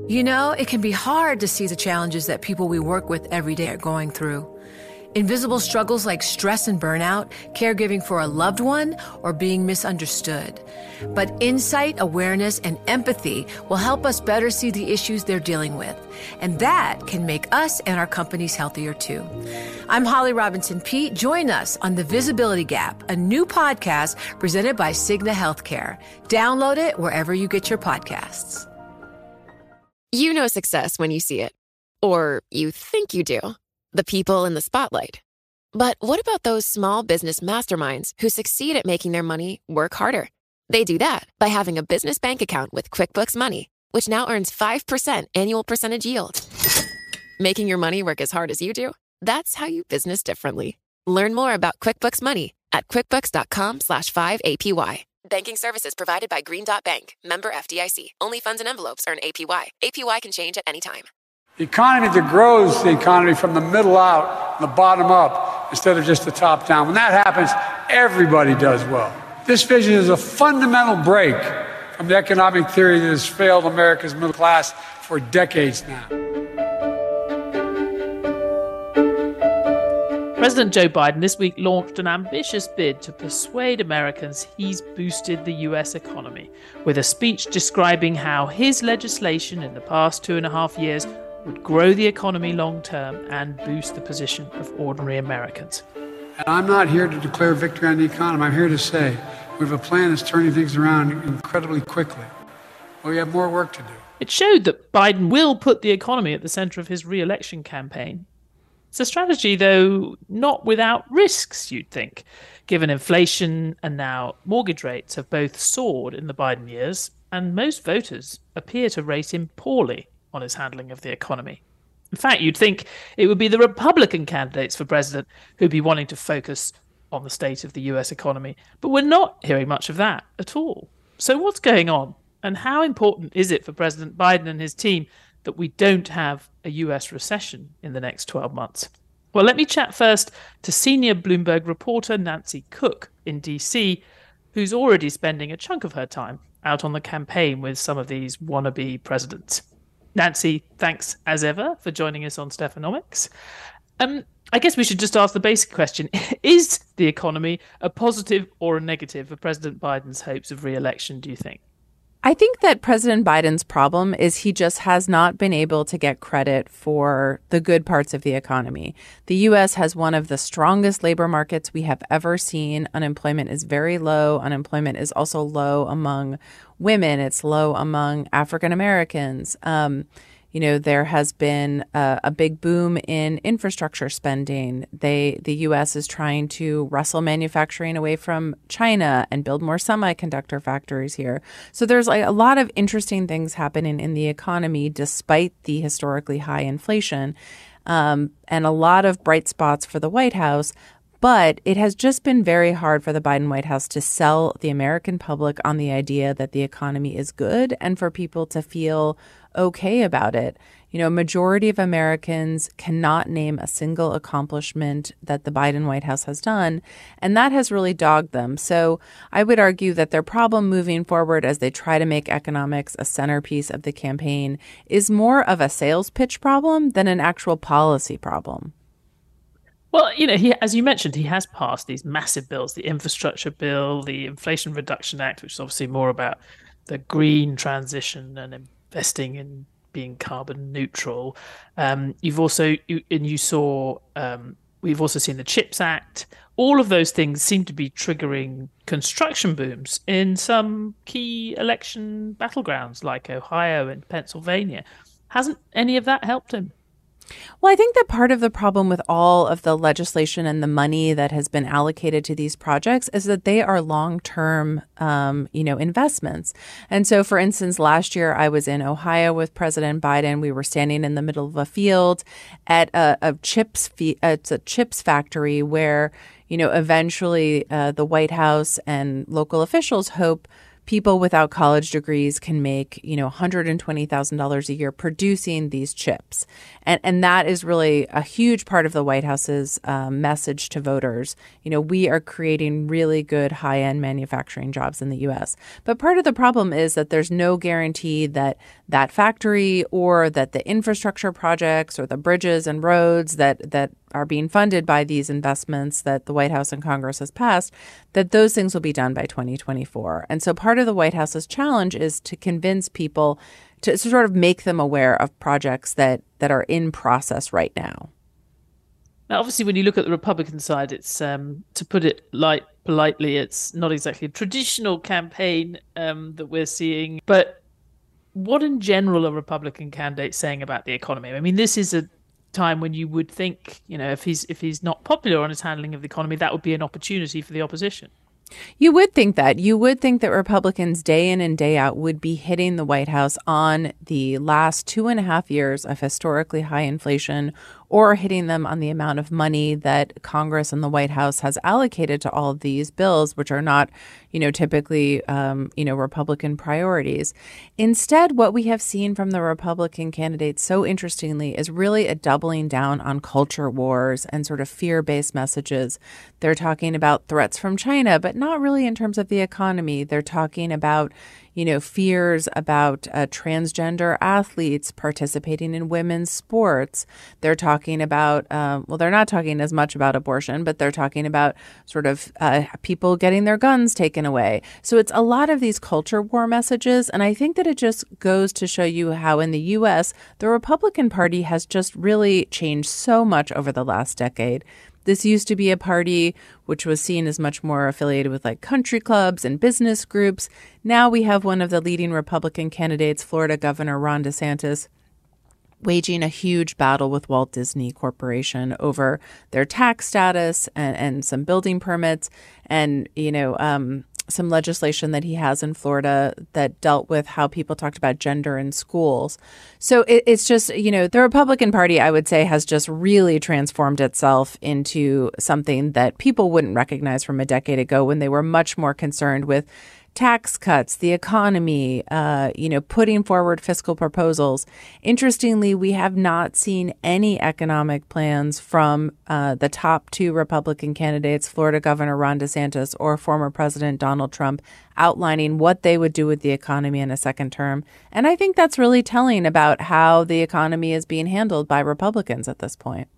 You know, it can be hard to see the challenges that people we work with every day are going through. Invisible struggles like stress and burnout, caregiving for a loved one, or being misunderstood. But insight, awareness, and empathy will help us better see the issues they're dealing with. And that can make us and our companies healthier too. I'm Holly Robinson Peete. Join us on The Visibility Gap, a new podcast presented by Cigna Healthcare. Download it wherever you get your podcasts. You know success when you see it. Or you think you do. The people in the spotlight. But what about those small business masterminds who succeed at making their money work harder? They do that by having a business bank account with QuickBooks Money, which now earns 5% annual percentage yield. Making your money work as hard as you do? That's how you business differently. Learn more about QuickBooks Money at quickbooks.com/5APY. Banking services provided by Green Dot Bank. Member FDIC. Only funds and envelopes earn APY. APY can change at any time. The economy that grows the economy from the middle out, the bottom up, instead of just the top down. When that happens, everybody does well. This vision is a fundamental break from the economic theory that has failed America's middle class for decades now. President Joe Biden this week launched an ambitious bid to persuade Americans he's boosted the US economy, with a speech describing how his legislation in the past 2.5 years would grow the economy long term and boost the position of ordinary Americans. And I'm not here to declare victory on the economy. I'm here to say we have a plan that's turning things around incredibly quickly. But we have more work to do. It showed that Biden will put the economy at the center of his re-election campaign. It's a strategy, though, not without risks, you'd think, given inflation and now mortgage rates have both soared in the Biden years, and most voters appear to rate him poorly on his handling of the economy. In fact, you'd think it would be the Republican candidates for president who'd be wanting to focus on the state of the US economy, but we're not hearing much of that at all. So what's going on, and how important is it for President Biden and his team that we don't have a US recession in the next 12 months? Well, let me chat first to senior Bloomberg reporter Nancy Cook in DC, who's already spending a chunk of her time out on the campaign with some of these wannabe presidents. Nancy, thanks as ever for joining us on Stephanomics. I guess we should just ask the basic question. Is the economy a positive or a negative for President Biden's hopes of re-election, do you think? I think that President Biden's problem is he just has not been able to get credit for the good parts of the economy. The U.S. has one of the strongest labor markets we have ever seen. Unemployment is very low. Unemployment is also low among women. It's low among African Americans. There has been a big boom in infrastructure spending. The U.S. is trying to wrestle manufacturing away from China and build more semiconductor factories here. So there's a lot of interesting things happening in the economy despite the historically high inflation, and a lot of bright spots for the White House. But it has just been very hard for the Biden White House to sell the American public on the idea that the economy is good and for people to feel okay about it. Majority of Americans cannot name a single accomplishment that the Biden White House has done, and that has really dogged them. So I would argue that their problem moving forward as they try to make economics a centerpiece of the campaign is more of a sales pitch problem than an actual policy problem. Well, as you mentioned, he has passed these massive bills, the infrastructure bill, the Inflation Reduction Act, which is obviously more about the green transition and investing in being carbon neutral. We've also seen the CHIPS Act. All of those things seem to be triggering construction booms in some key election battlegrounds like Ohio and Pennsylvania. Hasn't any of that helped him? Well, I think that part of the problem with all of the legislation and the money that has been allocated to these projects is that they are long-term, investments. And so, for instance, last year I was in Ohio with President Biden. We were standing in the middle of a field at a chips factory where, eventually the White House and local officials hope people without college degrees can make, $120,000 a year producing these chips. And that is really a huge part of the White House's message to voters. We are creating really good high-end manufacturing jobs in the U.S. But part of the problem is that there's no guarantee that that factory or that the infrastructure projects or the bridges and roads that are being funded by these investments that the White House and Congress has passed, that those things will be done by 2024. And so part of the White House's challenge is to convince people to sort of make them aware of projects that are in process right now. Now, obviously, when you look at the Republican side, it's, to put it politely, it's not exactly a traditional campaign that we're seeing. But what in general are Republican candidates saying about the economy? I mean, this is a time when you would think, if he's not popular on his handling of the economy, that would be an opportunity for the opposition. You would think that. You would think that Republicans day in and day out would be hitting the White House on the last 2.5 years of historically high inflation, or hitting them on the amount of money that Congress and the White House has allocated to all of these bills, which are not, typically, Republican priorities. Instead, what we have seen from the Republican candidates, so interestingly, is really a doubling down on culture wars and sort of fear-based messages. They're talking about threats from China, but not really in terms of the economy. They're talking about fears about transgender athletes participating in women's sports. They're talking about, they're not talking as much about abortion, but they're talking about sort of people getting their guns taken away. So it's a lot of these culture war messages. And I think that it just goes to show you how in the U.S., the Republican Party has just really changed so much over the last decade. This used to be a party which was seen as much more affiliated with like country clubs and business groups. Now we have one of the leading Republican candidates, Florida Governor Ron DeSantis, waging a huge battle with Walt Disney Corporation over their tax status and some building permits and, some legislation that he has in Florida that dealt with how people talked about gender in schools. So it's just, the Republican Party, I would say, has just really transformed itself into something that people wouldn't recognize from a decade ago when they were much more concerned with tax cuts, the economy, putting forward fiscal proposals. Interestingly, we have not seen any economic plans from the top two Republican candidates, Florida Governor Ron DeSantis or former President Donald Trump, outlining what they would do with the economy in a second term. And I think that's really telling about how the economy is being handled by Republicans at this point.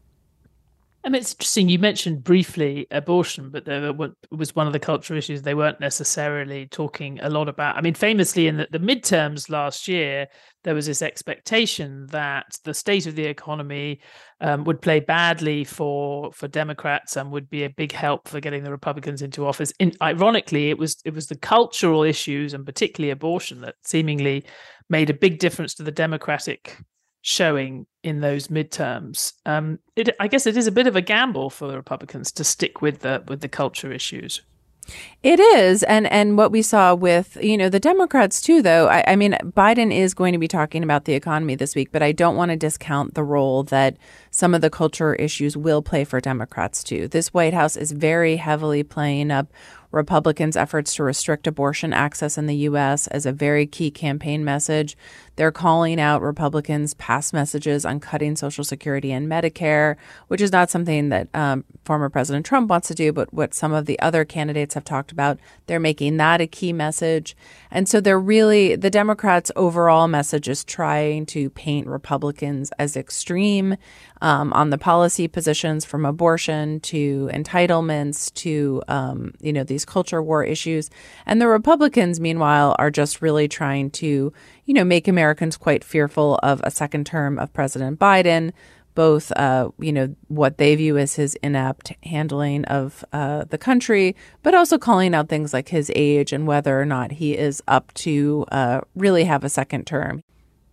I mean, it's interesting. You mentioned briefly abortion, but it was one of the cultural issues they weren't necessarily talking a lot about. I mean, famously in the midterms last year, there was this expectation that the state of the economy would play badly for Democrats and would be a big help for getting the Republicans into office. Ironically, it was the cultural issues and particularly abortion that seemingly made a big difference to the Democratic showing in those midterms. I guess it is a bit of a gamble for the Republicans to stick with the culture issues. It is. And what we saw with, the Democrats too, though, I mean, Biden is going to be talking about the economy this week, but I don't want to discount the role that some of the culture issues will play for Democrats too. This White House is very heavily playing up Republicans' efforts to restrict abortion access in the U.S. as a very key campaign message. They're calling out Republicans' past messages on cutting Social Security and Medicare, which is not something that former President Trump wants to do, but what some of the other candidates have talked about. They're making that a key message. And so the Democrats' overall message is trying to paint Republicans as extreme on the policy positions, from abortion to entitlements to, these culture war issues. And the Republicans, meanwhile, are just really trying to, make Americans quite fearful of a second term of President Biden, both, what they view as his inept handling of the country, but also calling out things like his age and whether or not he is up to really have a second term.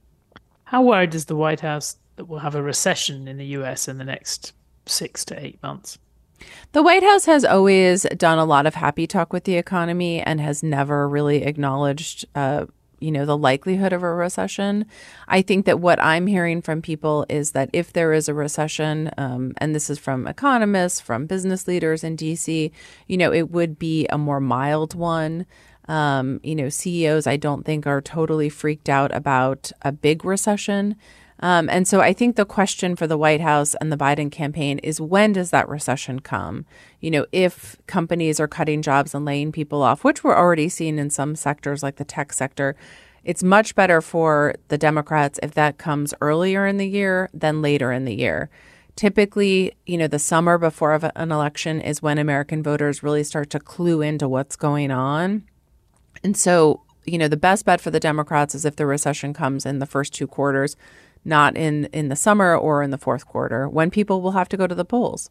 How worried is the White House that we'll have a recession in the U.S. in the next 6 to 8 months? The White House has always done a lot of happy talk with the economy and has never really acknowledged, the likelihood of a recession. I think that what I'm hearing from people is that if there is a recession, and this is from economists, from business leaders in D.C., it would be a more mild one. CEOs, I don't think, are totally freaked out about a big recession. And so I think the question for the White House and the Biden campaign is, when does that recession come? If companies are cutting jobs and laying people off, which we're already seeing in some sectors like the tech sector, it's much better for the Democrats if that comes earlier in the year than later in the year. Typically, the summer before an election is when American voters really start to clue into what's going on. And so, the best bet for the Democrats is if the recession comes in the first two quarters, not in the summer or in the fourth quarter, when people will have to go to the polls.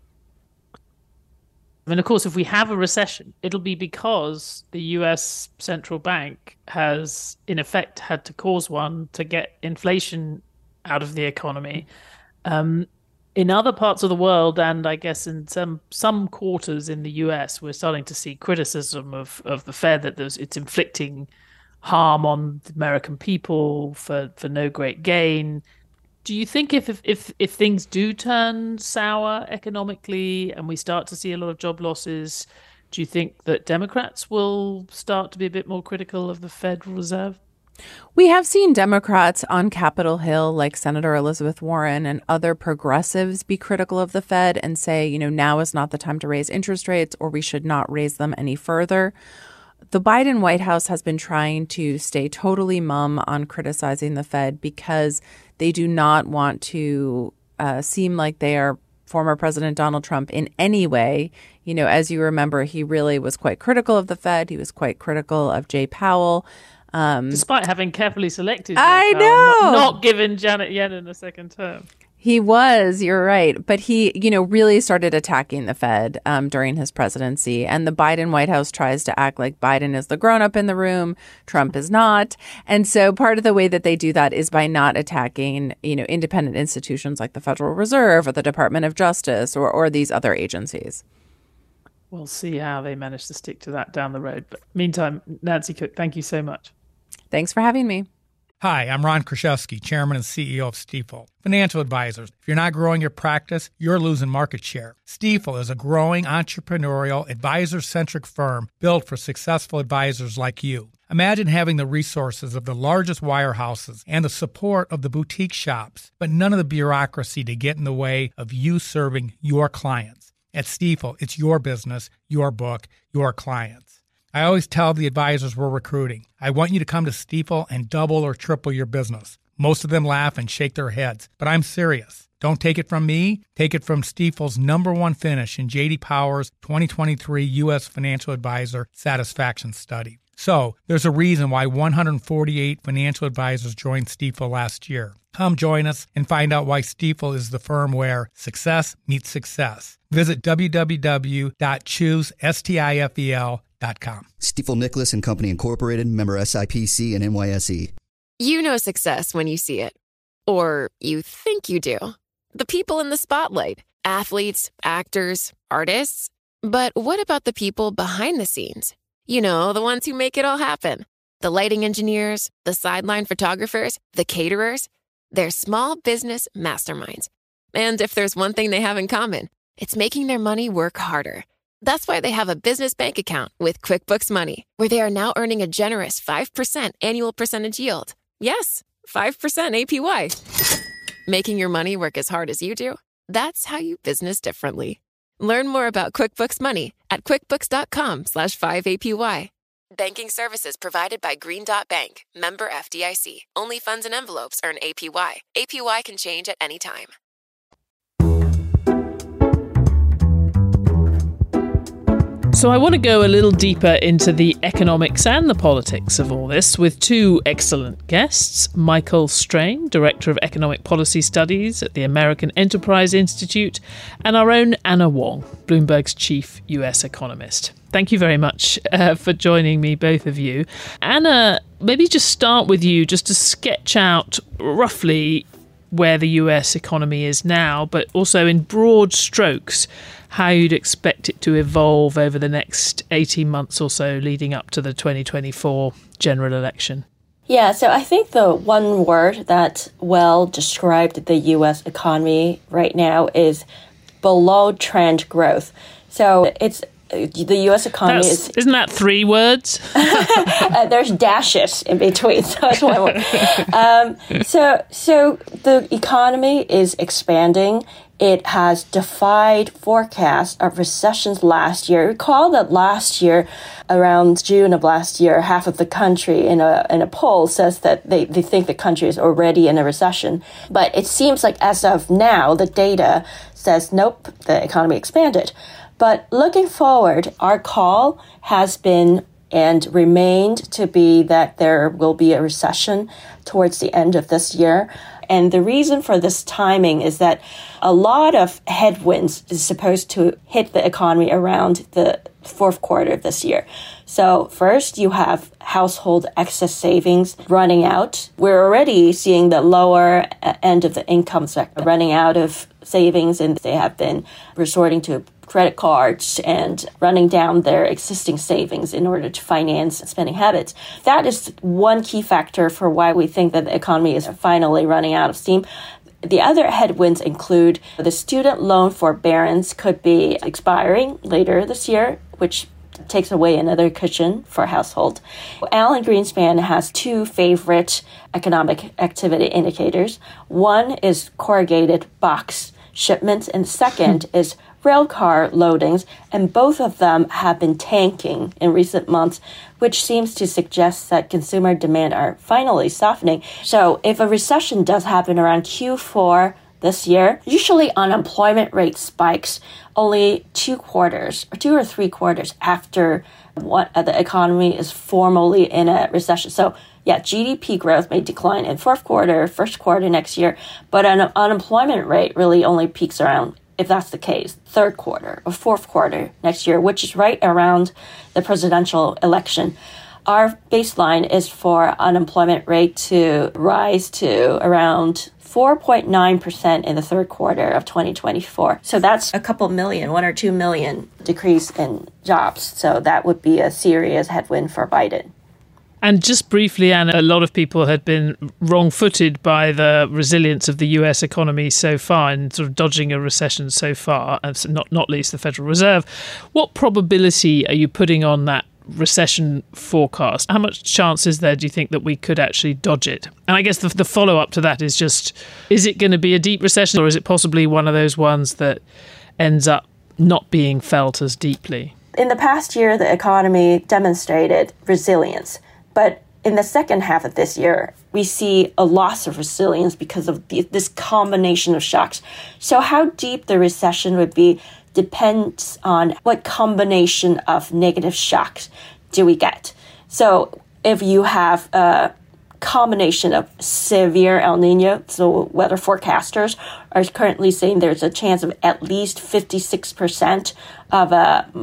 And of course, if we have a recession, it'll be because the US central bank has, in effect, had to cause one to get inflation out of the economy. In other parts of the world, and I guess in some quarters in the US, we're starting to see criticism of the Fed that it's inflicting harm on the American people for no great gain. Do you think if things do turn sour economically and we start to see a lot of job losses, do you think that Democrats will start to be a bit more critical of the Federal Reserve? We have seen Democrats on Capitol Hill, like Senator Elizabeth Warren and other progressives, be critical of the Fed and say, now is not the time to raise interest rates, or we should not raise them any further. The Biden White House has been trying to stay totally mum on criticizing the Fed because they do not want to seem like they are former President Donald Trump in any way. As you remember, he really was quite critical of the Fed. He was quite critical of Jay Powell. Despite having carefully selected Jay I Powell, know. not given Janet Yellen a second term. He was, you're right. But he, really started attacking the Fed during his presidency. And the Biden White House tries to act like Biden is the grown-up in the room. Trump is not. And so part of the way that they do that is by not attacking, independent institutions like the Federal Reserve or the Department of Justice or these other agencies. We'll see how they manage to stick to that down the road. But meantime, Nancy Cook, thank you so much. Thanks for having me. Hi, I'm Ron Kraszewski, Chairman and CEO of Stifel. Financial advisors, if you're not growing your practice, you're losing market share. Stifel is a growing entrepreneurial, advisor-centric firm built for successful advisors like you. Imagine having the resources of the largest wirehouses and the support of the boutique shops, but none of the bureaucracy to get in the way of you serving your clients. At Stifel, it's your business, your book, your clients. I always tell the advisors we're recruiting, I want you to come to Stifel and double or triple your business. Most of them laugh and shake their heads, but I'm serious. Don't take it from me. Take it from Stifel's #1 finish in J.D. Power's 2023 U.S. Financial Advisor Satisfaction Study. So there's a reason why 148 financial advisors joined Stifel last year. Come join us and find out why Stifel is the firm where success meets success. Visit www.choosestifel.com. Stifel Nicholas and Company Incorporated, member SIPC and NYSE. You know success when you see it. Or you think you do. The people in the spotlight. Athletes, actors, artists. But what about the people behind the scenes? The ones who make it all happen. The lighting engineers, the sideline photographers, the caterers. They're small business masterminds. And if there's one thing they have in common, it's making their money work harder. That's why they have a business bank account with QuickBooks Money, where they are now earning a generous 5% annual percentage yield. Yes, 5% APY. Making your money work as hard as you do? That's how you business differently. Learn more about QuickBooks Money at quickbooks.com/5APY. Banking services provided by Green Dot Bank, member FDIC. Only funds and envelopes earn APY. APY can change at any time. So I want to go a little deeper into the economics and the politics of all this with two excellent guests. Michael Strain, Director of Economic Policy Studies at the American Enterprise Institute, and our own Anna Wong, Bloomberg's chief US economist. Thank you very much for joining me, both of you. Anna, maybe just start with you just to sketch out roughly where the US economy is now, but also in broad strokes, how you'd expect it to evolve over the next 18 months or so leading up to the 2024 general election. Yeah, so I think the one word that well described the U.S. economy right now is below trend growth. So it's the U.S. economy isn't that 3 words? There's dashes in between, so it's 1 word. So the economy is expanding. It has defied forecasts of recessions last year. Recall that last year, around June of last year, half of the country in a poll says that they think the country is already in a recession. But it seems like as of now, the data says, nope, the economy expanded. But looking forward, our call has been and remained to be that there will be a recession towards the end of this year. And the reason for this timing is that a lot of headwinds is supposed to hit the economy around the fourth quarter of this year. So first, you have household excess savings running out. We're already seeing the lower end of the income sector running out of savings, and they have been resorting to credit cards and running down their existing savings in order to finance spending habits. That is one key factor for why we think that the economy is finally running out of steam. The other headwinds include the student loan forbearance could be expiring later this year, which takes away another cushion for household. Alan Greenspan has 2 favorite economic activity indicators. One is corrugated box shipments, and second is railcar loadings, and both of them have been tanking in recent months, which seems to suggest that consumer demand are finally softening. So if a recession does happen around Q4 this year, usually unemployment rate spikes only 2 or 3 quarters after the economy is formally in a recession. So yeah, GDP growth may decline in fourth quarter, first quarter next year, but an unemployment rate really only peaks around, if that's the case, third quarter or fourth quarter next year, which is right around the presidential election. Our baseline is for unemployment rate to rise to around 4.9% in the third quarter of 2024. So that's a couple million, 1 or 2 million decrease in jobs. So that would be a serious headwind for Biden. And just briefly, Anna, a lot of people had been wrong-footed by the resilience of the US economy so far and sort of dodging a recession so far, and not least the Federal Reserve. What probability are you putting on that recession forecast? How much chance is there, do you think, that we could actually dodge it? And I guess the follow-up to that is just, is it going to be a deep recession, or is it possibly one of those ones that ends up not being felt as deeply? In the past year, the economy demonstrated resilience. But in the second half of this year, we see a loss of resilience because of this combination of shocks. So how deep the recession would be depends on what combination of negative shocks do we get. So if you have a combination of severe El Nino, so weather forecasters are currently saying there's a chance of at least 56% of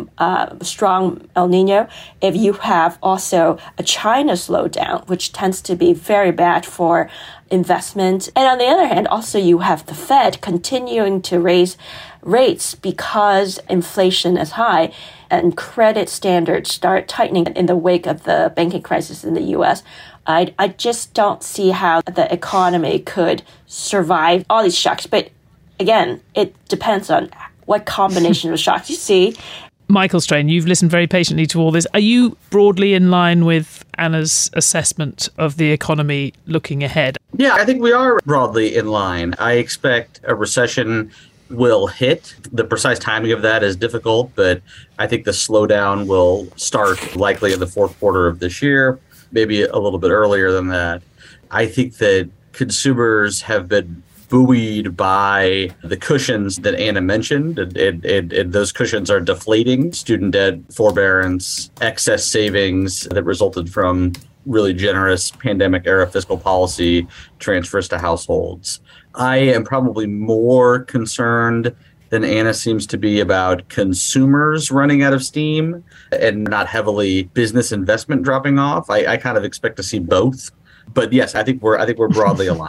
a strong El Nino. If you have also a China slowdown, which tends to be very bad for investment. And on the other hand, also you have the Fed continuing to raise rates because inflation is high and credit standards start tightening in the wake of the banking crisis in the U.S., I just don't see how the economy could survive all these shocks. But again, it depends on what combination of shocks you see. Michael Strain, you've listened very patiently to all this. Are you broadly in line with Anna's assessment of the economy looking ahead? Yeah, I think we are broadly in line. I expect a recession will hit. The precise timing of that is difficult, but I think the slowdown will start likely in the fourth quarter of this year, maybe a little bit earlier than that. I think that consumers have been buoyed by the cushions that Anna mentioned, and those cushions are deflating. Student debt, forbearance, excess savings that resulted from really generous pandemic-era fiscal policy transfers to households. I am probably more concerned than Anna seems to be about consumers running out of steam and not heavily business investment dropping off. I kind of expect to see both. But yes, I think we're broadly aligned.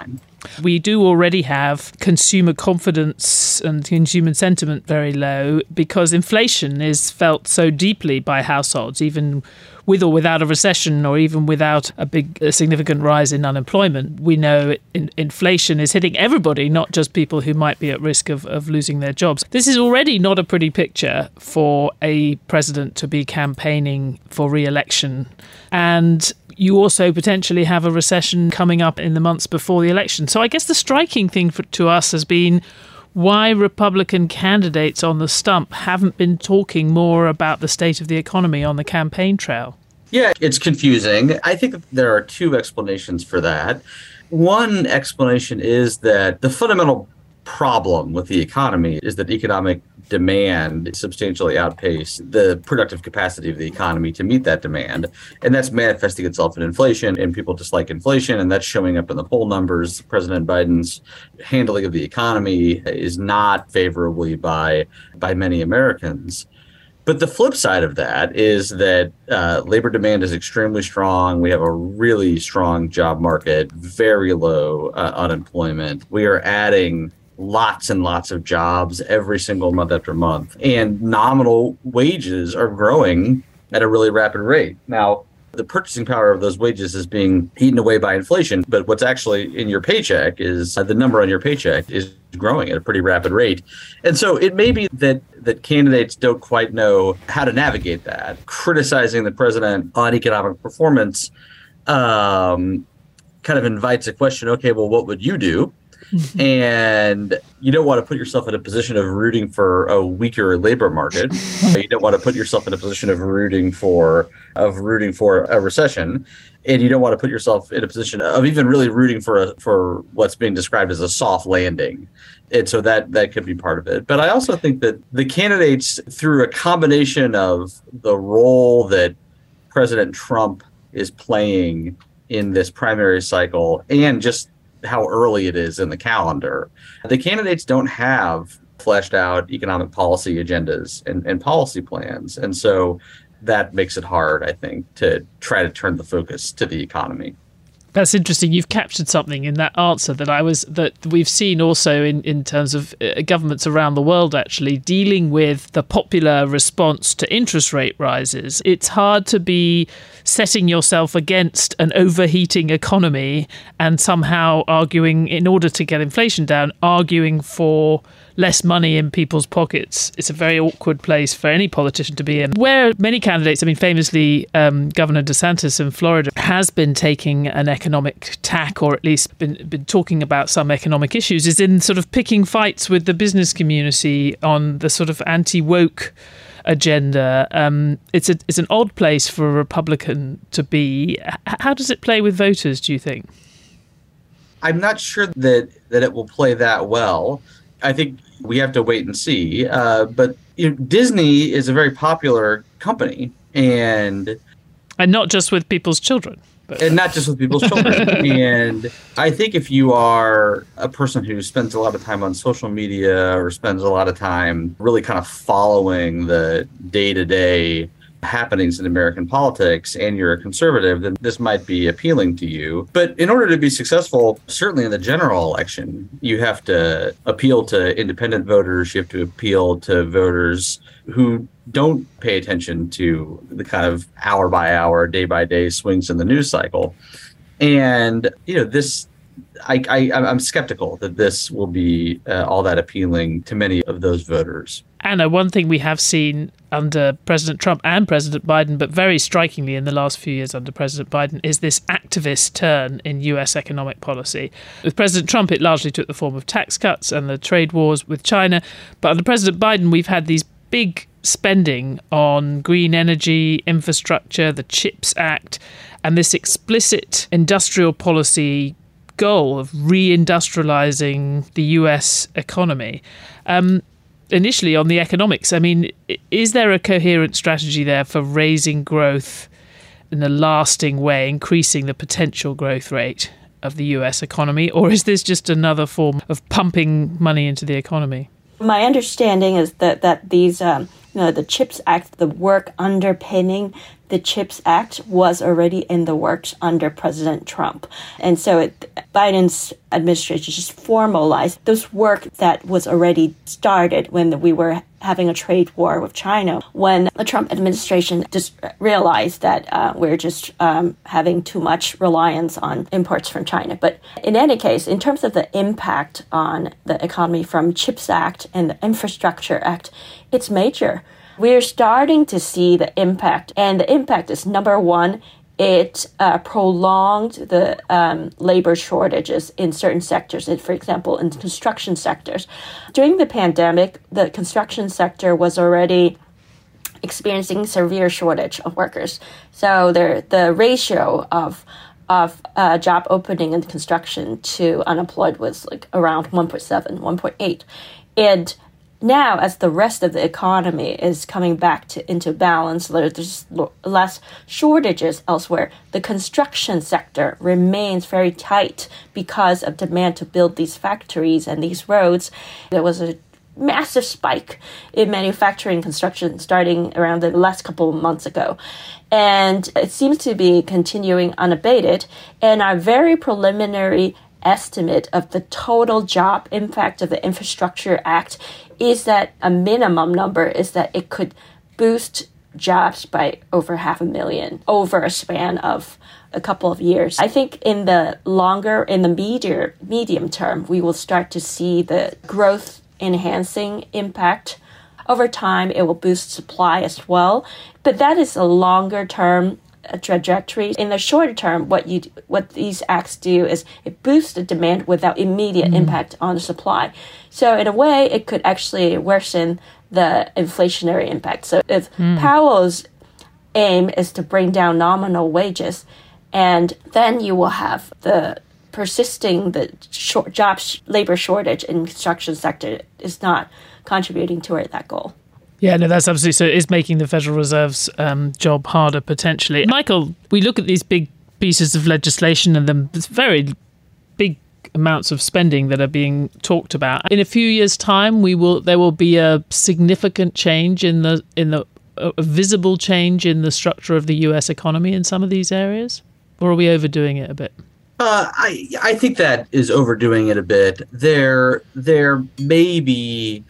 We do already have consumer confidence and consumer sentiment very low because inflation is felt so deeply by households, even with or without a recession or even without a significant rise in unemployment. We know inflation is hitting everybody, not just people who might be at risk of losing their jobs. This is already not a pretty picture for a president to be campaigning for re-election. And you also potentially have a recession coming up in the months before the election. So I guess the striking thing to us has been why Republican candidates on the stump haven't been talking more about the state of the economy on the campaign trail. Yeah, it's confusing. I think there are two explanations for that. One explanation is that the fundamental problem with the economy is that economic demand substantially outpaced the productive capacity of the economy to meet that demand. And that's manifesting itself in inflation, and people dislike inflation, and that's showing up in the poll numbers. President Biden's handling of the economy is not favorably by many Americans. But the flip side of that is that labor demand is extremely strong. We have a really strong job market, very low unemployment. We are adding lots and lots of jobs every single month after month. And nominal wages are growing at a really rapid rate. Now, the purchasing power of those wages is being eaten away by inflation. But what's actually in your paycheck is the number on your paycheck is growing at a pretty rapid rate. And so it may be that candidates don't quite know how to navigate that. Criticizing the president on economic performance kind of invites a question, okay, well, what would you do? And you don't want to put yourself in a position of rooting for a weaker labor market. You don't want to put yourself in a position of rooting for a recession, and you don't want to put yourself in a position of even really rooting for what's being described as a soft landing. And so that could be part of it. But I also think that the candidates, through a combination of the role that President Trump is playing in this primary cycle and just how early it is in the calendar, the candidates don't have fleshed out economic policy agendas and policy plans. And so that makes it hard, I think, to try to turn the focus to the economy. That's interesting. You've captured something in that answer that we've seen also in terms of governments around the world actually dealing with the popular response to interest rate rises. It's hard to be setting yourself against an overheating economy and somehow arguing, in order to get inflation down, arguing for less money in people's pockets. It's a very awkward place for any politician to be in. Where many candidates, famously Governor DeSantis in Florida has been taking an economic tack, or at least been talking about some economic issues, is in sort of picking fights with the business community on the sort of anti-woke agenda. It's an odd place for a Republican to be. How does it play with voters, do you think? I'm not sure that it will play that well. I think we have to wait and see. But Disney is a very popular company, and not just with people's children. And not just with people's children. And I think if you are a person who spends a lot of time on social media or spends a lot of time really kind of following the day-to-day happenings in American politics, and you're a conservative, then this might be appealing to you. But in order to be successful, certainly in the general election, you have to appeal to independent voters. You have to appeal to voters who don't pay attention to the kind of hour by hour, day by day swings in the news cycle. And, I'm skeptical that this will be all that appealing to many of those voters. Anna, one thing we have seen under President Trump and President Biden, but very strikingly in the last few years under President Biden, is this activist turn in US economic policy. With President Trump, it largely took the form of tax cuts and the trade wars with China. But under President Biden, we've had these big spending on green energy, infrastructure, the CHIPS Act, and this explicit industrial policy goal of reindustrializing the US economy. Initially on the economics, is there a coherent strategy there for raising growth in a lasting way, increasing the potential growth rate of the US economy, or is this just another form of pumping money into the economy? My understanding is that these, the CHIPS Act, the work underpinning the CHIPS Act was already in the works under President Trump. And so Biden's administration just formalized those work that was already started when we were having a trade war with China, when the Trump administration just realized that we're just having too much reliance on imports from China. But in any case, in terms of the impact on the economy from CHIPS Act and the Infrastructure Act, it's major. We're starting to see the impact, and the impact is, number one, it prolonged the labor shortages in certain sectors. For example, in construction sectors. During the pandemic, the construction sector was already experiencing severe shortage of workers. So the ratio of job opening in construction to unemployed was like around 1.7, 1.8. And now, as the rest of the economy is coming back into balance, there's less shortages elsewhere. The construction sector remains very tight because of demand to build these factories and these roads. There was a massive spike in manufacturing construction starting around the last couple of months ago. And it seems to be continuing unabated. And our very preliminary estimate of the total job impact of the Infrastructure Act is that a minimum number is that it could boost jobs by over 500,000 over a span of a couple of years. I think in the medium term, we will start to see the growth enhancing impact. Over time, it will boost supply as well. But that is a longer term trajectory. In the shorter term, what these acts do is it boosts the demand without immediate impact on the supply. So in a way, it could actually worsen the inflationary impact. So if Powell's aim is to bring down nominal wages, and then you will have the labor shortage in construction sector is not contributing toward that goal. Yeah, no, that's absolutely so. It is making the Federal Reserve's job harder, potentially. Michael, we look at these big pieces of legislation and the very big amounts of spending that are being talked about. In a few years' time, there will be a significant change a visible change in the structure of the U.S. economy in some of these areas? Or are we overdoing it a bit? I think that is overdoing it a bit. There may be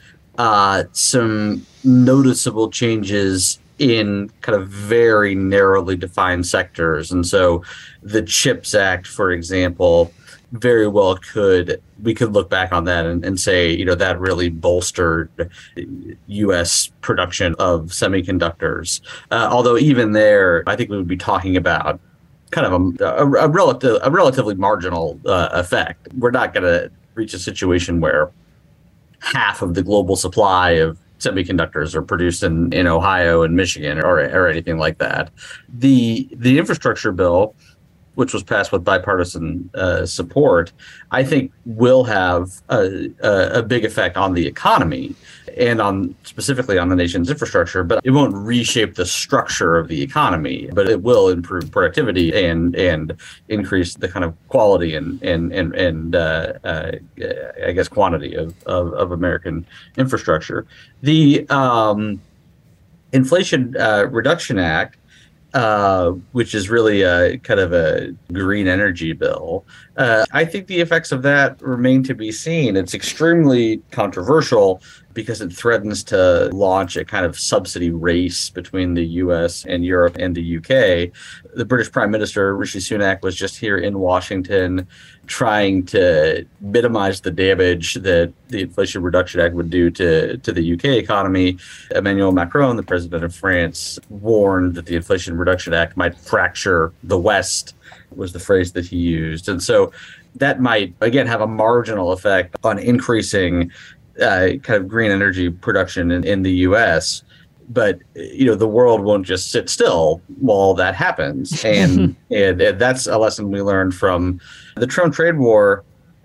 some noticeable changes in kind of very narrowly defined sectors. And so the CHIPS Act, for example, very well we could look back on that and say, that really bolstered U.S. production of semiconductors. Although even there, I think we would be talking about kind of a relatively marginal effect. We're not going to reach a situation where half of the global supply of semiconductors are produced in Ohio and Michigan or anything like that. The infrastructure bill, which was passed with bipartisan support, I think will have a big effect on the economy and specifically on the nation's infrastructure, but it won't reshape the structure of the economy, but it will improve productivity and increase the kind of quality and I guess quantity of American infrastructure. The Inflation Reduction Act, which is really kind of a green energy bill. I think the effects of that remain to be seen. It's extremely controversial because it threatens to launch a kind of subsidy race between the U.S. and Europe and the UK. The British Prime Minister, Rishi Sunak, was just here in Washington trying to minimize the damage that the Inflation Reduction Act would do to the UK economy. Emmanuel Macron, the president of France, warned that the Inflation Reduction Act might fracture the West, was the phrase that he used. And so that might, again, have a marginal effect on increasing kind of green energy production in the U.S., but the world won't just sit still while that happens, and that's a lesson we learned from the Trump trade war.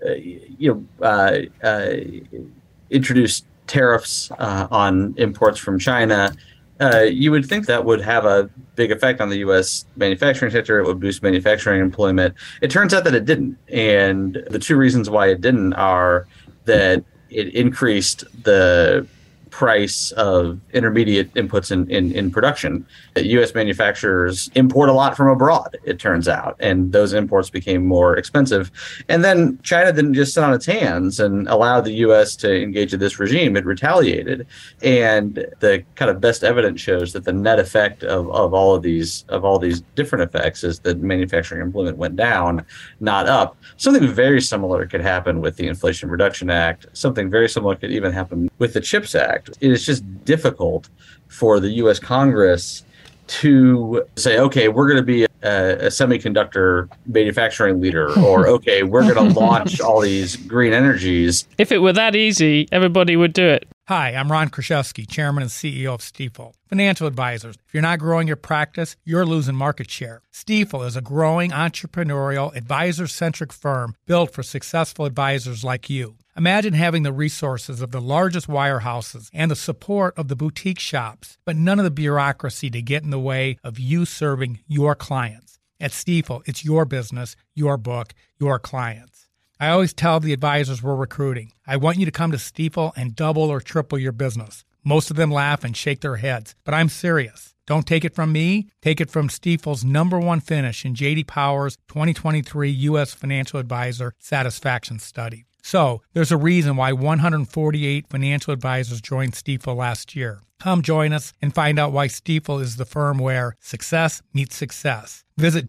Introduced tariffs on imports from China. You would think that would have a big effect on the U.S. manufacturing sector. It would boost manufacturing employment. It turns out that it didn't, and the two reasons why it didn't are that it increased the price of intermediate inputs in production. U.S. manufacturers import a lot from abroad, it turns out, and those imports became more expensive. And then China didn't just sit on its hands and allow the U.S. to engage in this regime. It retaliated. And the kind of best evidence shows that the net effect of all these different effects is that manufacturing employment went down, not up. Something very similar could happen with the Inflation Reduction Act. Something very similar could even happen with the CHIPS Act. It is just difficult for the U.S. Congress to say, okay, we're going to be a semiconductor manufacturing leader, or okay, we're going to launch all these green energies. If it were that easy, everybody would do it. Hi, I'm Ron Kraszewski, Chairman and CEO of Stifel. Financial advisors, if you're not growing your practice, you're losing market share. Stifel is a growing entrepreneurial, advisor-centric firm built for successful advisors like you. Imagine having the resources of the largest wirehouses and the support of the boutique shops, but none of the bureaucracy to get in the way of you serving your clients. At Stifel, it's your business, your book, your clients. I always tell the advisors we're recruiting, I want you to come to Stifel and double or triple your business. Most of them laugh and shake their heads, but I'm serious. Don't take it from me. Take it from Stifel's #1 finish in J.D. Power's 2023 U.S. Financial Advisor Satisfaction Study. So, there's a reason why 148 financial advisors joined Stifel last year. Come join us and find out why Stifel is the firm where success meets success. Visit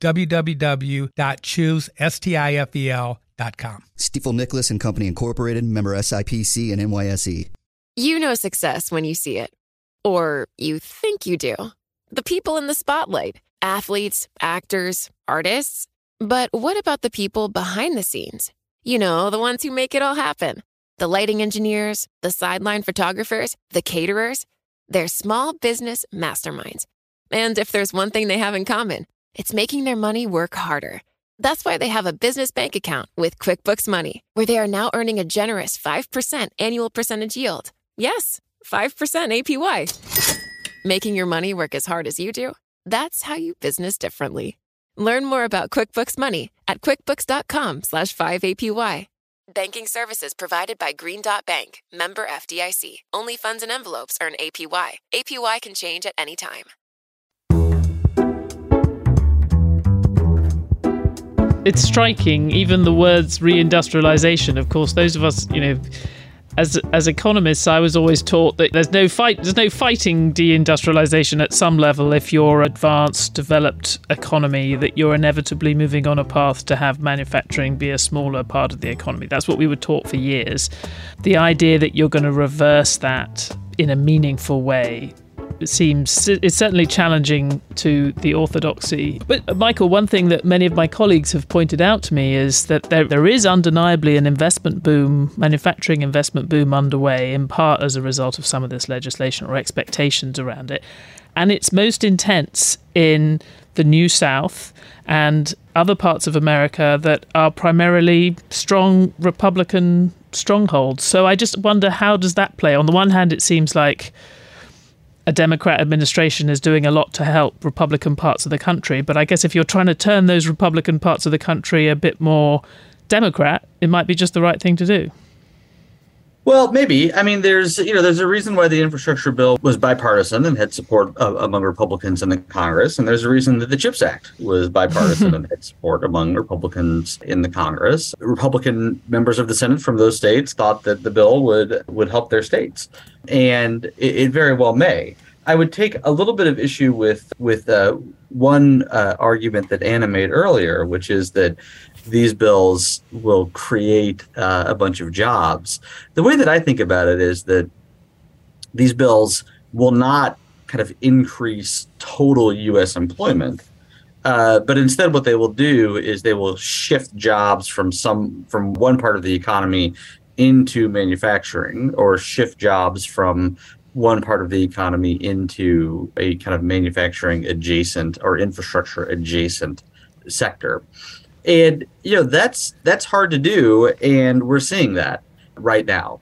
www.choosestifel.com. Stifel Nicholas and Company Incorporated, member SIPC and NYSE. You know success when you see it. Or you think you do. The people in the spotlight. Athletes, actors, artists. But what about the people behind the scenes? You know, the ones who make it all happen. The lighting engineers, the sideline photographers, the caterers. They're small business masterminds. And if there's one thing they have in common, it's making their money work harder. That's why they have a business bank account with QuickBooks Money, where they are now earning a generous 5% annual percentage yield. Yes, 5% APY. Making your money work as hard as you do? That's how you business differently. Learn more about QuickBooks Money at quickbooks.com/5APY. Banking services provided by Green Dot Bank, member FDIC. Only funds and envelopes earn APY. APY can change at any time. It's striking, even the words reindustrialization. Of course, those of us, as economists, I was always taught that there's no fighting deindustrialization at some level if you're an advanced, developed economy, that you're inevitably moving on a path to have manufacturing be a smaller part of the economy. That's what we were taught for years. The idea that you're going to reverse that in a meaningful way it's certainly challenging to the orthodoxy. But Michael, one thing that many of my colleagues have pointed out to me is that there is undeniably an investment boom, manufacturing investment boom underway, in part as a result of some of this legislation or expectations around it. And it's most intense in the New South and other parts of America that are primarily strong Republican strongholds. So I just wonder, how does that play? On the one hand, it seems like a Democrat administration is doing a lot to help Republican parts of the country. But I guess if you're trying to turn those Republican parts of the country a bit more Democrat, it might be just the right thing to do. Well, maybe. I mean, there's a reason why the infrastructure bill was bipartisan and had support among Republicans in the Congress. And there's a reason that the CHIPS Act was bipartisan and had support among Republicans in the Congress. Republican members of the Senate from those states thought that the bill would help their states. And it very well may. I would take a little bit of issue with one argument that Anna made earlier, which is that these bills will create a bunch of jobs. The way that I think about it is that these bills will not kind of increase total U.S. employment, but instead what they will do is they will shift jobs from one part of the economy into manufacturing, or shift jobs from one part of the economy into a kind of manufacturing adjacent or infrastructure adjacent sector. And, that's hard to do. And we're seeing that right now.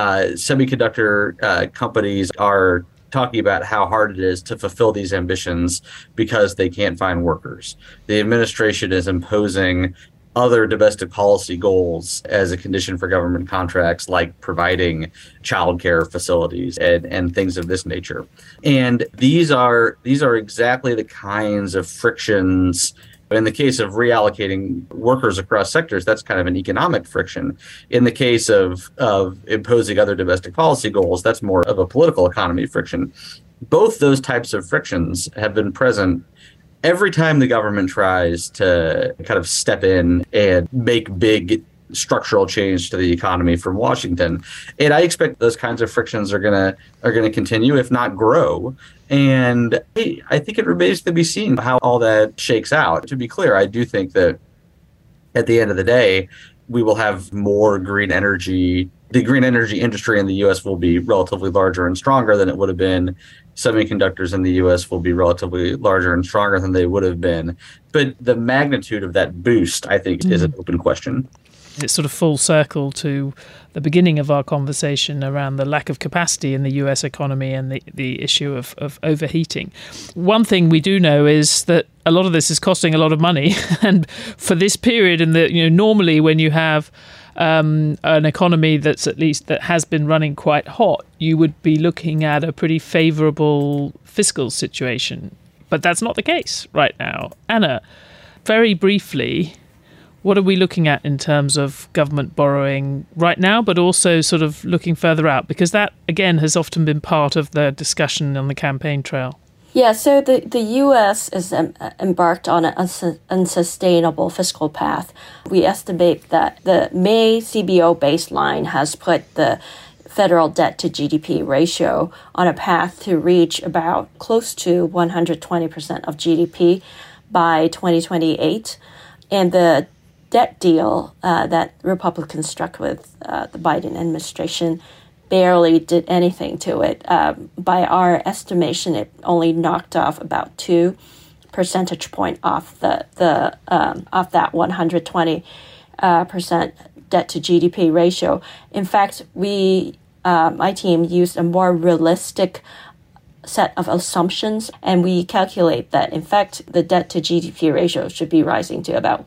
Semiconductor companies are talking about how hard it is to fulfill these ambitions because they can't find workers. The administration is imposing other domestic policy goals as a condition for government contracts, like providing childcare facilities and things of this nature. And these are exactly the kinds of frictions. In the case of reallocating workers across sectors, that's kind of an economic friction. In the case of imposing other domestic policy goals, that's more of a political economy friction. Both those types of frictions have been present every time the government tries to kind of step in and make big structural change to the economy from Washington. And I expect those kinds of frictions are gonna continue, if not grow. And I think it remains to be seen how all that shakes out. To be clear, I do think that at the end of the day, we will have more green energy. The green energy industry in the U.S. will be relatively larger and stronger than it would have been. Semiconductors in the U.S. will be relatively larger and stronger than they would have been. But the magnitude of that boost, I think, is an open question. It's sort of full circle to the beginning of our conversation around the lack of capacity in the US economy and the issue of overheating. One thing we do know is that a lot of this is costing a lot of money. And for this period, normally when you have an economy that has been running quite hot, you would be looking at a pretty favorable fiscal situation. But that's not the case right now. Anna, very briefly, what are we looking at in terms of government borrowing right now, but also sort of looking further out? Because that, again, has often been part of the discussion on the campaign trail. Yeah, so the U.S. is embarked on an unsustainable fiscal path. We estimate that the May CBO baseline has put the federal debt to GDP ratio on a path to reach about close to 120% of GDP by 2028. And the debt deal that Republicans struck with the Biden administration barely did anything to it. By our estimation, it only knocked off about 2 percentage point off that 120% debt to GDP ratio. In fact, my team used a more realistic set of assumptions, and we calculate that, in fact, the debt to GDP ratio should be rising to about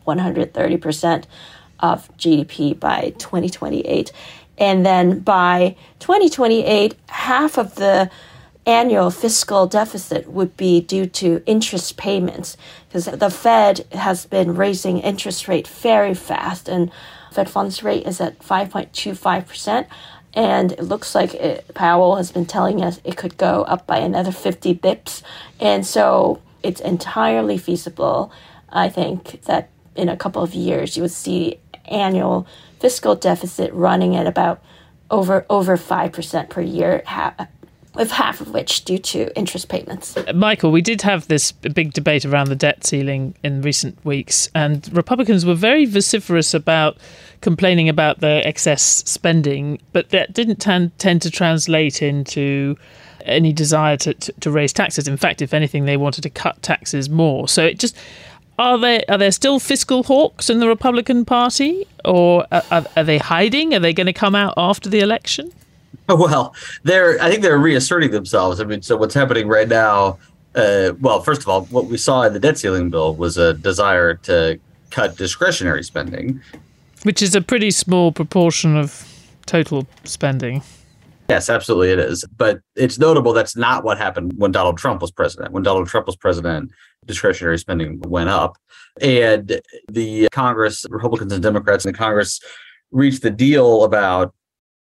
130% of GDP by 2028. And then by 2028, half of the annual fiscal deficit would be due to interest payments, because the Fed has been raising interest rate very fast, and Fed funds rate is at 5.25%. And it looks like Powell has been telling us it could go up by another 50 bips. And so it's entirely feasible, I think, that in a couple of years you would see annual fiscal deficit running at about over 5% per year, with half of which due to interest payments. Michael, we did have this big debate around the debt ceiling in recent weeks, and Republicans were very vociferous about complaining about the excess spending, but that didn't tend to translate into any desire to raise taxes. In fact, if anything, they wanted to cut taxes more. So it just... Are there still fiscal hawks in the Republican Party, or are they hiding? Are they going to come out after the election? Well, I think they're reasserting themselves. I mean, so what's happening right now? Well, first of all, what we saw in the debt ceiling bill was a desire to cut discretionary spending, which is a pretty small proportion of total spending. Yes, absolutely it is. But it's notable that's not what happened when Donald Trump was president. When Donald Trump was president, discretionary spending went up. And the Congress, Republicans and Democrats in the Congress, reached the deal about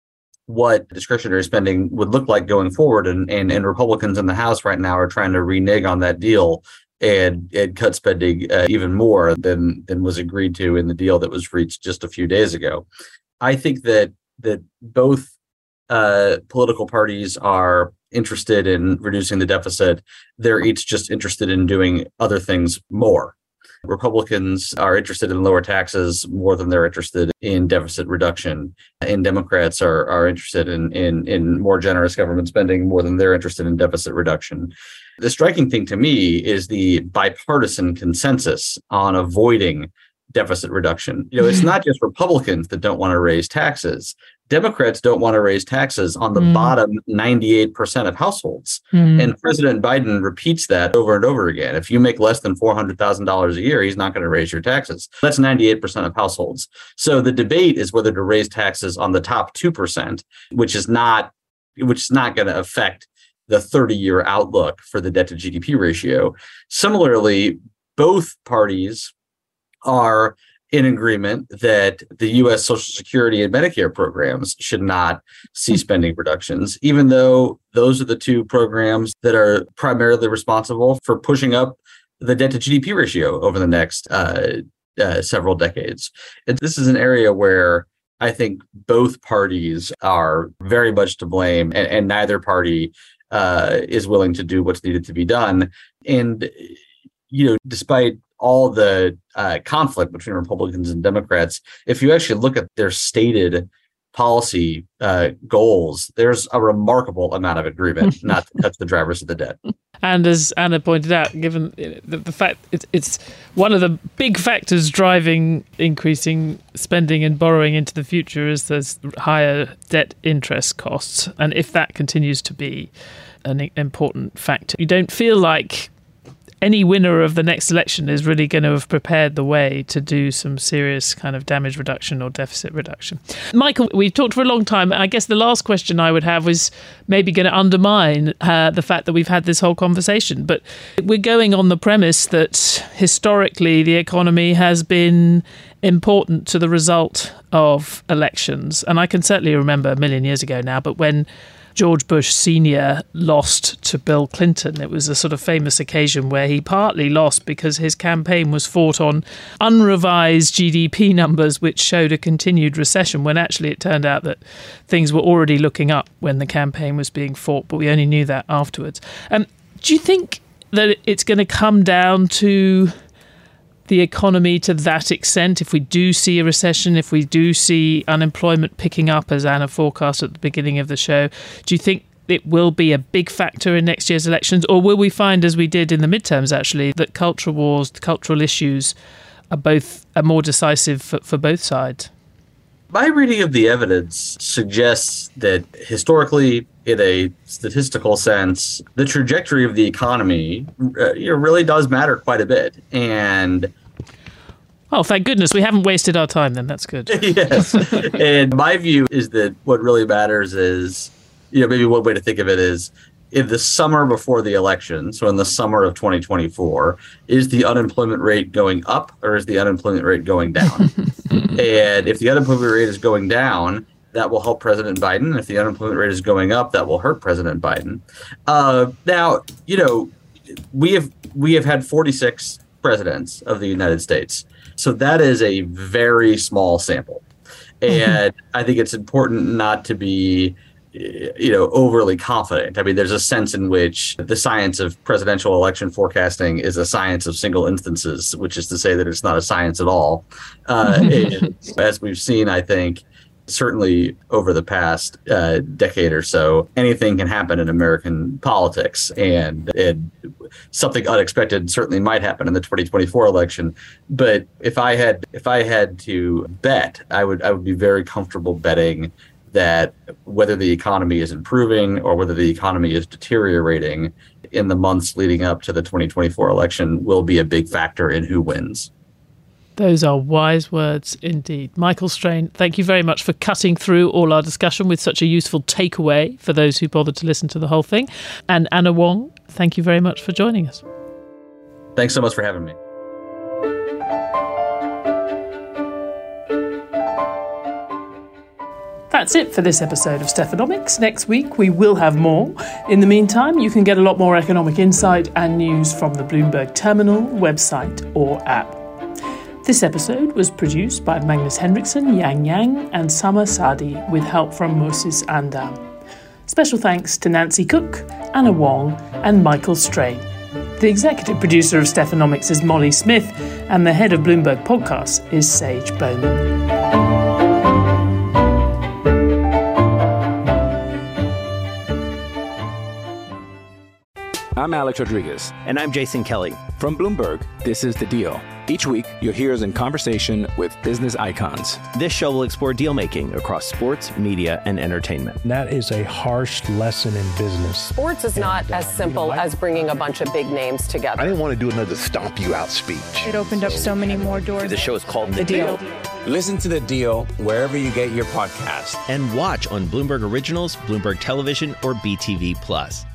what discretionary spending would look like going forward. And Republicans in the House right now are trying to renege on that deal and cut spending even more than was agreed to in the deal that was reached just a few days ago. I think that both political parties are interested in reducing the deficit. They're each just interested in doing other things more. Republicans are interested in lower taxes more than they're interested in deficit reduction. And Democrats are interested in more generous government spending more than they're interested in deficit reduction. The striking thing to me is the bipartisan consensus on avoiding deficit reduction. It's not just Republicans that don't want to raise taxes. Democrats don't want to raise taxes on the bottom 98% of households. And President Biden repeats that over and over again. If you make less than $400,000 a year, he's not going to raise your taxes. That's 98% of households. So the debate is whether to raise taxes on the top 2%, which is not going to affect the 30-year outlook for the debt to GDP ratio. Similarly, both parties are in agreement that the U.S. Social Security and Medicare programs should not see spending reductions, even though those are the two programs that are primarily responsible for pushing up the debt to GDP ratio over the next several decades. This is an area where I think both parties are very much to blame, and neither party is willing to do what's needed to be done. And, despite all the conflict between Republicans and Democrats, if you actually look at their stated policy goals, there's a remarkable amount of agreement not to touch the drivers of the debt. And as Anna pointed out, given the fact it's one of the big factors driving increasing spending and borrowing into the future is there's higher debt interest costs. And if that continues to be an important factor, you don't feel like any winner of the next election is really going to have prepared the way to do some serious kind of damage reduction or deficit reduction. Michael, we've talked for a long time. I guess the last question I would have was maybe going to undermine the fact that we've had this whole conversation. But we're going on the premise that historically the economy has been important to the result of elections. And I can certainly remember a million years ago now, but when George Bush Sr. lost to Bill Clinton, it was a sort of famous occasion where he partly lost because his campaign was fought on unrevised GDP numbers, which showed a continued recession, when actually it turned out that things were already looking up when the campaign was being fought, but we only knew that afterwards. Do you think that it's going to come down to the economy to that extent, if we do see a recession, if we do see unemployment picking up, as Anna forecast at the beginning of the show? Do you think it will be a big factor in next year's elections? Or will we find, as we did in the midterms, actually, that cultural wars, cultural issues are more decisive for both sides? My reading of the evidence suggests that historically, in a statistical sense, the trajectory of the economy really does matter quite a bit. And thank goodness we haven't wasted our time then. That's good. Yes. And my view is that what really matters is, maybe one way to think of it is, in the summer before the election, so in the summer of 2024, is the unemployment rate going up or is the unemployment rate going down? And if the unemployment rate is going down, that will help President Biden. If the unemployment rate is going up, that will hurt President Biden. Now, we have had 46 presidents of the United States. So that is a very small sample. And I think it's important not to be overly confident. I mean, there's a sense in which the science of presidential election forecasting is a science of single instances, which is to say that it's not a science at all. And as we've seen, I think, certainly over the past decade or so, anything can happen in American politics, and something unexpected certainly might happen in the 2024 election. But if I had to bet, I would be very comfortable betting that whether the economy is improving or whether the economy is deteriorating in the months leading up to the 2024 election will be a big factor in who wins. Those are wise words indeed. Michael Strain, thank you very much for cutting through all our discussion with such a useful takeaway for those who bothered to listen to the whole thing. And Anna Wong, thank you very much for joining us. Thanks so much for having me. That's it for this episode of Stephanomics. Next week, we will have more. In the meantime, you can get a lot more economic insight and news from the Bloomberg Terminal, website or app. This episode was produced by Magnus Henriksson, Yang Yang and Summer Sadi with help from Moses Andam. Special thanks to Nancy Cook, Anna Wong and Michael Strain. The executive producer of Stephanomics is Molly Smith and the head of Bloomberg Podcasts is Sage Bowman. I'm Alex Rodriguez. And I'm Jason Kelly. From Bloomberg, this is The Deal. Each week, you'll hear us in conversation with business icons. This show will explore deal-making across sports, media, and entertainment. That is a harsh lesson in business. Sports is not as simple as bringing a bunch of big names together. I didn't want to do another stomp you out speech. It opened up so many more doors. The show is called The Deal. Listen to The Deal wherever you get your podcast. And watch on Bloomberg Originals, Bloomberg Television, or BTV+.